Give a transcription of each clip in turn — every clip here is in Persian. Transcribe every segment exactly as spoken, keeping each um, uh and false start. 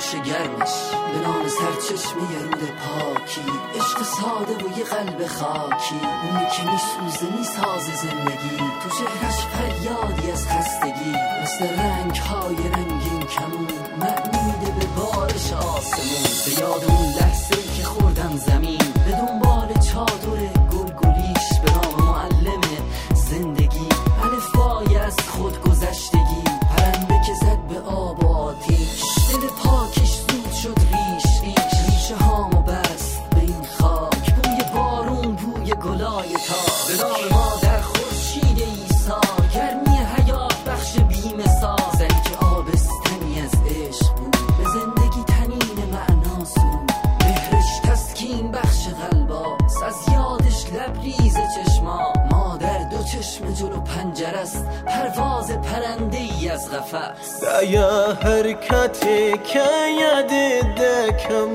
نقش گرمش به نام سرچشمه رود پاکی، عشق ساده و یه قلب خاکی، اونی که میسوزه میسازه زندگی، تو چهرش فریادی از خستگی، مثل رنگ های رنگین کمون معنیده به بارش آسمون. به یاد اون لحظه که خوردم زمین به دنبال چادر گلگلیش، به نام معلم زندگی الفبای از خود گذشتگی، پرنده که زد به آب و آتیش، دل پاکش زود شد ریش ریش، ریشه هامو بست به این خاک، بوی بارون بوی گلای تاک، به نام مادر خورشید عیسی، گرمی حیات بخش بی‌مثال، زنی که آبستنی از عشق بود، به زندگی تنین معناسون، مهرش تسکین بخش قلباست، از یادش لبریز چشما، مادر دو چشم جلو پنجره است، پرواز پرنده ای از قفس. دایا حرکتی که یاد دکم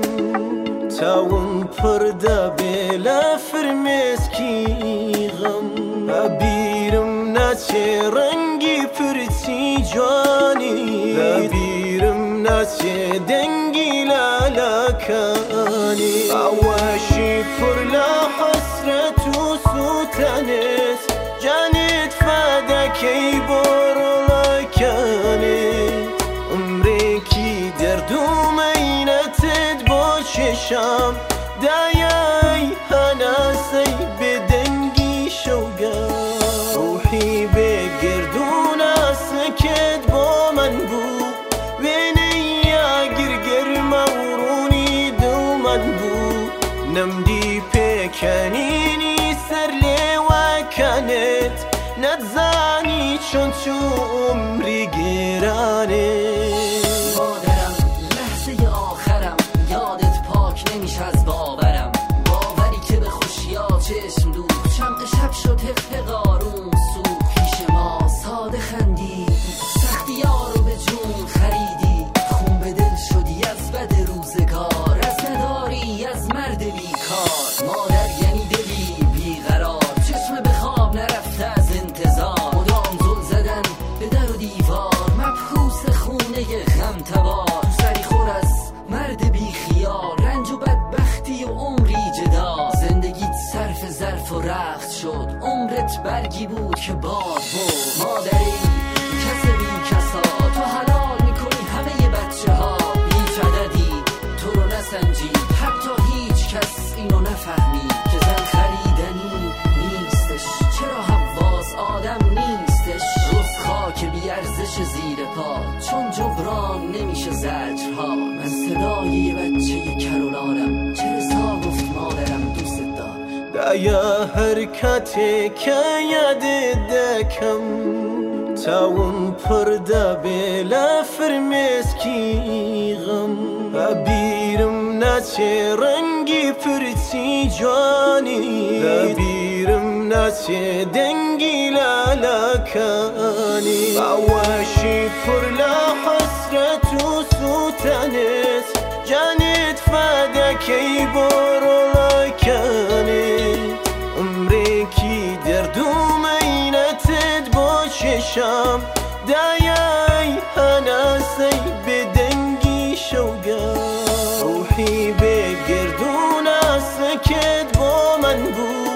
تاون پرده بلا فرمسکی غم، بیرم نچه رنگی پرچی جوانی، بیرم نچه دنگی لالکانی، عواشی پر لا حسرت و سوتنس، جانت فداکی برلا کنت، عمری کی دردوم اینتت با چشم، دایای هناسی بدنگی شوگم، روحی بگردون سکت با من بود، وینیا گرگر مورونی دو من بود، نمدی پکنینی سر لیوکانت، نتزانی چون تو عمری گرانه. مادرم لحظه آخرم یادت پاک نمیشه از باورم، باوری که به خوشیا چشم دود، شمق شب شد حق قارون سود، پیش ما ساده خندی، سختی ها رو به جون خریدی، خون به دل شدی از بد روزگار، از نداری از مرد بیکار، مادر یعنی دلی بیقرار، چشم به خواب نرفته از انتظار، مدام زل زدن به در و دیوار، مبحوث خونه غم تبار، سری خور از مرد بی خیال، رنج و بدبختی و عمری جدا، زندگیت صرف ظرف و رخت شد، عمرت برگی بود که باد بود، مادری کس بی کسا، تو حلال میکنی همه بچه ها، هیچ عددی تو رو نسنجی، حتی هیچ کس اینو نفهمی که زن خریدنی نیستش، چرا حواس آدم نیستش، روز خاک بی ارزش زیر پا، چون جبران نمیشه زجرها، من صدای یه بچه کرولارم، چه رسا گفت مادرم دوست دارم. دایا حرکتی که یاد دکم تاون پرده بلا فرمسکی غم، بیرم نچه رنگی پرچی جوانی، بیرم نچه دنگی لالکانی، عواشی پر لا حسرت و سوتنس، جانت فداکی برلا کنت، عمری کی دردوم اینتت با چشم، دایای هناسی بدنگی شوگم، روحی بگردون سکت با من بود،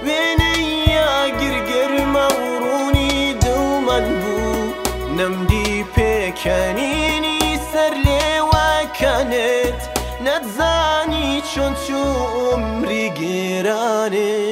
وینیا گرگر مورونی دو من بود، نمدی پکنینی سر لیوکانت، نتزانی چون تو عمری گرانه.